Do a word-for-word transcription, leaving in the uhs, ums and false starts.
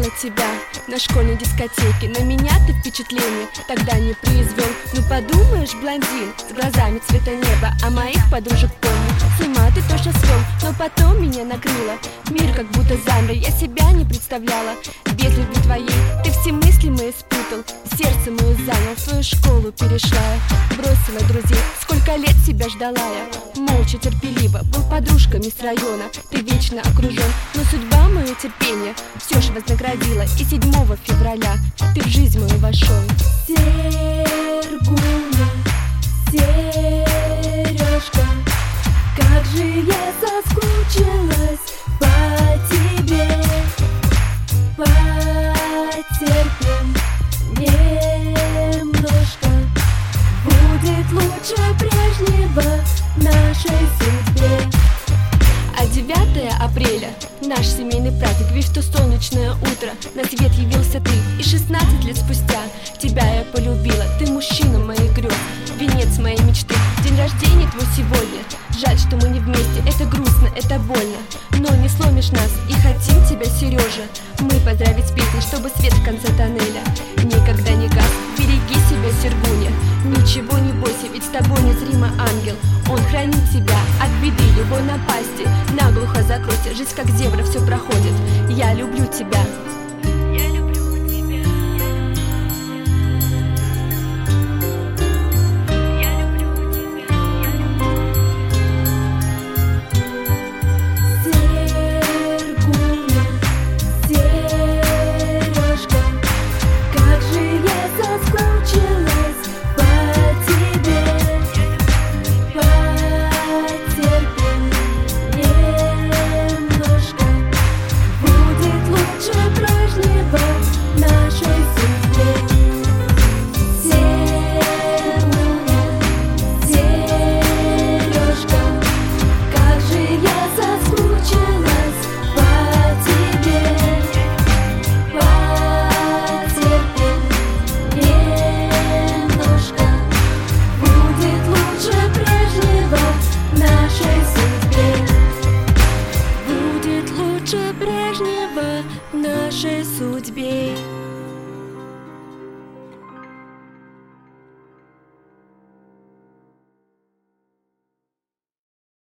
тебя на школьной дискотеке. На меня ты впечатление тогда не произвел. Ну подумаешь, блондин с глазами цвета неба, а моих подружек помню. С ума ты тоже свел, но потом меня накрыло. Мир как будто замер, я себя не представляла. Без любви твоей ты все мысли мои спутал, сердце мое занял, в свою школу перешла. Бросила друзей, сколько лет себя ждала я. Молча, терпеливо, был подружками с района. Ты вечно окружен, но судьба мое терпение все ж вознаградила. И седьмого февраля ты в жизнь мою вошел. Сергуня, сережка, как же я соскучилась по тебе. Потерпим немножко, будет лучше прежнего в нашей судьбе. А девятое апреля наш семейный праздник, ведь в то солнечное утро на свет явился ты. И шестнадцать лет спустя тебя я полюбила. Ты мужчина моих грез, венец моей мечты. День рождения твой сегодня, жаль, что мы не вместе. Это грустно, это больно, но не сломишь нас. И хотим тебя, Сережа, мы поздравить с песней, чтобы свет в конце тоннеля никогда не гас. Береги себя, Сергуня, ничего не бойся, ведь с тобой незримо ангел. Он хранит тебя от беды, любой напасти. Наглухо закройся, жизнь как зебра все проходит. Я люблю тебя. Я люблю тебя. Я люблю тебя. Сергуня, сережка, как же я соскучилась по тебе. Потерпим немножко, будет лучше прежнего в нашей судьбе. Сергуня, сережка, как же я соскучилась по тебе. Потерпим немножко, будет лучше прежнего в нашей судьбе. Будет лучше прежнего в нашей судьбе.